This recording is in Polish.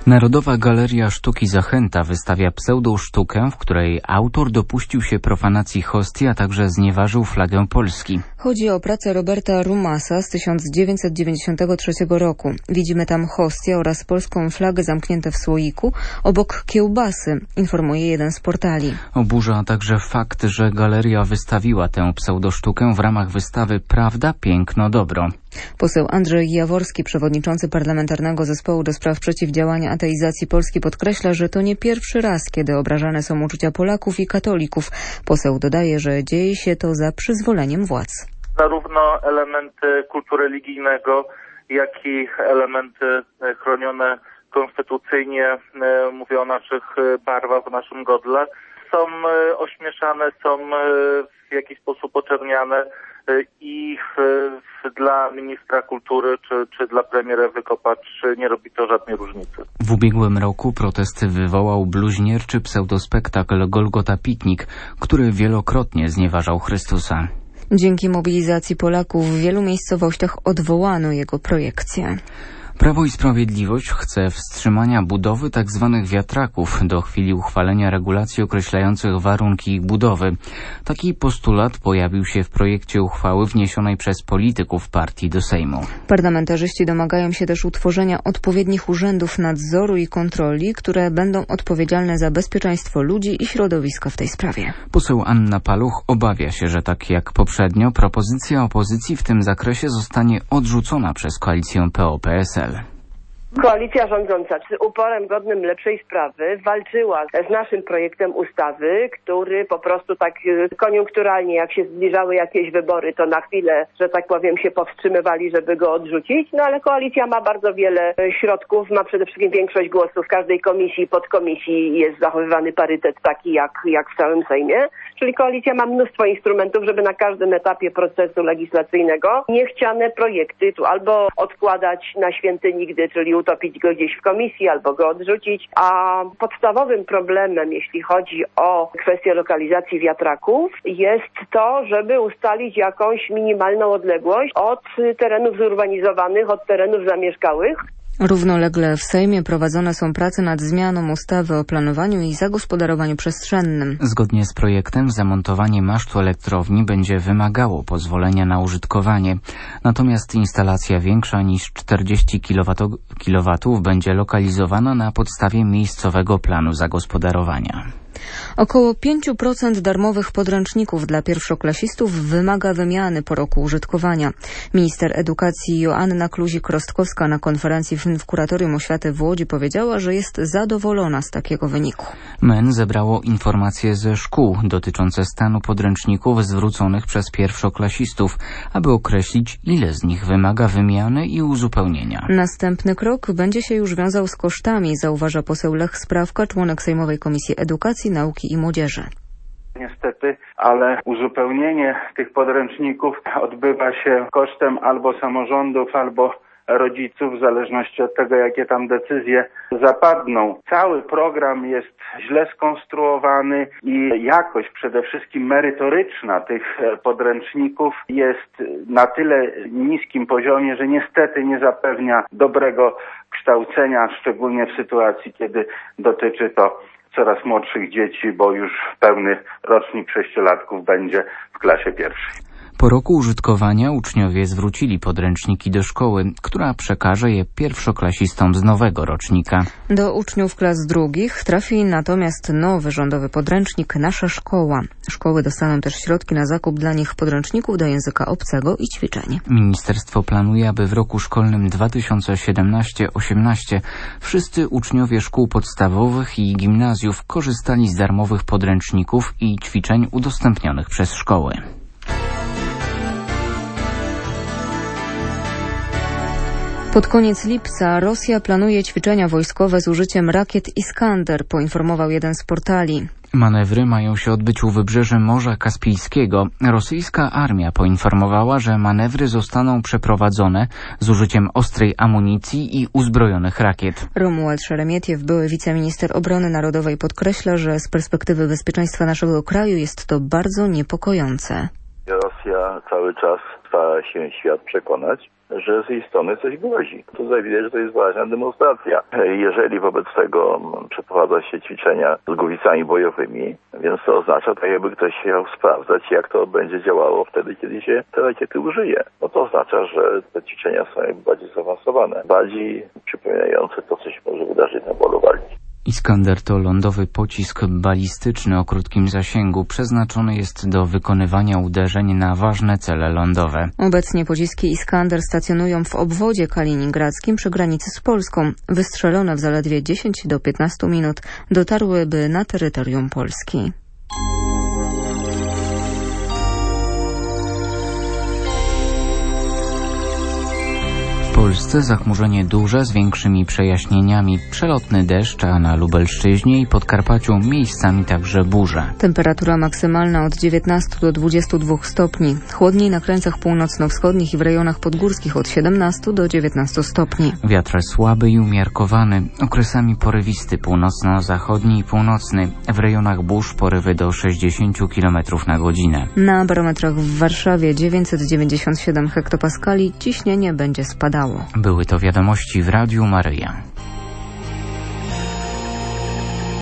Narodowa Galeria Sztuki Zachęta wystawia pseudosztukę, w której autor dopuścił się profanacji hostii, a także znieważył flagę Polski. Chodzi o pracę Roberta Rumasa z 1993 roku. Widzimy tam hostię oraz polską flagę zamknięte w słoiku obok kiełbasy, informuje jeden z portali. Oburza także fakt, że galeria wystawiła tę pseudosztukę w ramach wystawy Prawda, Piękno, Dobro. Poseł Andrzej Jaworski, przewodniczący Parlamentarnego Zespołu do Spraw Przeciwdziałania Ateizacji Polski, podkreśla, że to nie pierwszy raz, kiedy obrażane są uczucia Polaków i katolików. Poseł dodaje, że dzieje się to za przyzwoleniem władz. Zarówno elementy kultu religijnego, jak i elementy chronione konstytucyjnie, mówię o naszych barwach, o naszym godle, są ośmieszane, są w jakiś sposób oczerniane i dla ministra kultury czy dla premier Ewy Kopacz nie robi to żadnej różnicy. W ubiegłym roku protest wywołał bluźnierczy pseudospektakl Golgota Piknik, który wielokrotnie znieważał Chrystusa. Dzięki mobilizacji Polaków w wielu miejscowościach odwołano jego projekcję. Prawo i Sprawiedliwość chce wstrzymania budowy tzw. wiatraków do chwili uchwalenia regulacji określających warunki ich budowy. Taki postulat pojawił się w projekcie uchwały wniesionej przez polityków partii do Sejmu. Parlamentarzyści domagają się też utworzenia odpowiednich urzędów nadzoru i kontroli, które będą odpowiedzialne za bezpieczeństwo ludzi i środowiska w tej sprawie. Poseł Anna Paluch obawia się, że tak jak poprzednio propozycja opozycji w tym zakresie zostanie odrzucona przez koalicję PO-PSL. Koalicja rządząca z uporem godnym lepszej sprawy walczyła z naszym projektem ustawy, który po prostu tak koniunkturalnie, jak się zbliżały jakieś wybory, to na chwilę, że tak powiem, się powstrzymywali, żeby go odrzucić. No ale koalicja ma bardzo wiele środków, ma przede wszystkim większość głosów w każdej komisji i podkomisji, jest zachowywany parytet taki jak w całym Sejmie. Czyli koalicja ma mnóstwo instrumentów, żeby na każdym etapie procesu legislacyjnego niechciane projekty tu albo odkładać na święty nigdy, czyli utopić go gdzieś w komisji, albo go odrzucić. A podstawowym problemem, jeśli chodzi o kwestię lokalizacji wiatraków, jest to, żeby ustalić jakąś minimalną odległość od terenów zurbanizowanych, od terenów zamieszkałych. Równolegle w Sejmie prowadzone są prace nad zmianą ustawy o planowaniu i zagospodarowaniu przestrzennym. Zgodnie z projektem zamontowanie masztu elektrowni będzie wymagało pozwolenia na użytkowanie. Natomiast instalacja większa niż 40 kW będzie lokalizowana na podstawie miejscowego planu zagospodarowania. Około 5% darmowych podręczników dla pierwszoklasistów wymaga wymiany po roku użytkowania. Minister edukacji Joanna Kluzik-Rostkowska na konferencji w Kuratorium Oświaty w Łodzi powiedziała, że jest zadowolona z takiego wyniku. MEN zebrało informacje ze szkół dotyczące stanu podręczników zwróconych przez pierwszoklasistów, aby określić, ile z nich wymaga wymiany i uzupełnienia. Następny krok będzie się już wiązał z kosztami, zauważa poseł Lech Sprawka, członek Sejmowej Komisji Edukacji, Nauki i Młodzieży. Niestety, ale uzupełnienie tych podręczników odbywa się kosztem albo samorządów, albo rodziców, w zależności od tego, jakie tam decyzje zapadną. Cały program jest źle skonstruowany i jakość, przede wszystkim merytoryczna tych podręczników jest na tyle niskim poziomie, że niestety nie zapewnia dobrego kształcenia, szczególnie w sytuacji, kiedy dotyczy to coraz młodszych dzieci, bo już pełny rocznik sześciolatków będzie w klasie pierwszej. Po roku użytkowania uczniowie zwrócili podręczniki do szkoły, która przekaże je pierwszoklasistom z nowego rocznika. Do uczniów klas drugich trafi natomiast nowy rządowy podręcznik Nasza szkoła. Szkoły dostaną też środki na zakup dla nich podręczników do języka obcego i ćwiczeń. Ministerstwo planuje, aby w roku szkolnym 2017-18 wszyscy uczniowie szkół podstawowych i gimnazjów korzystali z darmowych podręczników i ćwiczeń udostępnionych przez szkoły. Pod koniec lipca Rosja planuje ćwiczenia wojskowe z użyciem rakiet Iskander, poinformował jeden z portali. Manewry mają się odbyć u wybrzeży Morza Kaspijskiego. Rosyjska armia poinformowała, że manewry zostaną przeprowadzone z użyciem ostrej amunicji i uzbrojonych rakiet. Romuald Szeremietiew, były wiceminister obrony narodowej, podkreśla, że z perspektywy bezpieczeństwa naszego kraju jest to bardzo niepokojące. Rosja cały czas stara się świat przekonać, że z jej strony coś grozi. To widać, że to jest wyraźna demonstracja. Jeżeli wobec tego przeprowadza się ćwiczenia z głowicami bojowymi, więc to oznacza, tak jakby ktoś chciał sprawdzać, jak to będzie działało wtedy, kiedy się te rakiety użyje. No to oznacza, że te ćwiczenia są jakby bardziej zaawansowane, bardziej przypominające to, co się może wydarzyć na polu walki. Iskander to lądowy pocisk balistyczny o krótkim zasięgu. Przeznaczony jest do wykonywania uderzeń na ważne cele lądowe. Obecnie pociski Iskander stacjonują w obwodzie kaliningradzkim przy granicy z Polską. Wystrzelone w zaledwie 10 do 15 minut dotarłyby na terytorium Polski. W Polsce zachmurzenie duże z większymi przejaśnieniami, przelotny deszcz, a na Lubelszczyźnie i Podkarpaciu miejscami także burze. Temperatura maksymalna od 19 do 22 stopni. Chłodniej na krańcach północno-wschodnich i w rejonach podgórskich od 17 do 19 stopni. Wiatr słaby i umiarkowany, okresami porywisty północno-zachodni i północny. W rejonach burz porywy do 60 km na godzinę. Na barometrach w Warszawie 997 hektopaskali, ciśnienie będzie spadało. Były to wiadomości w Radiu Maryja.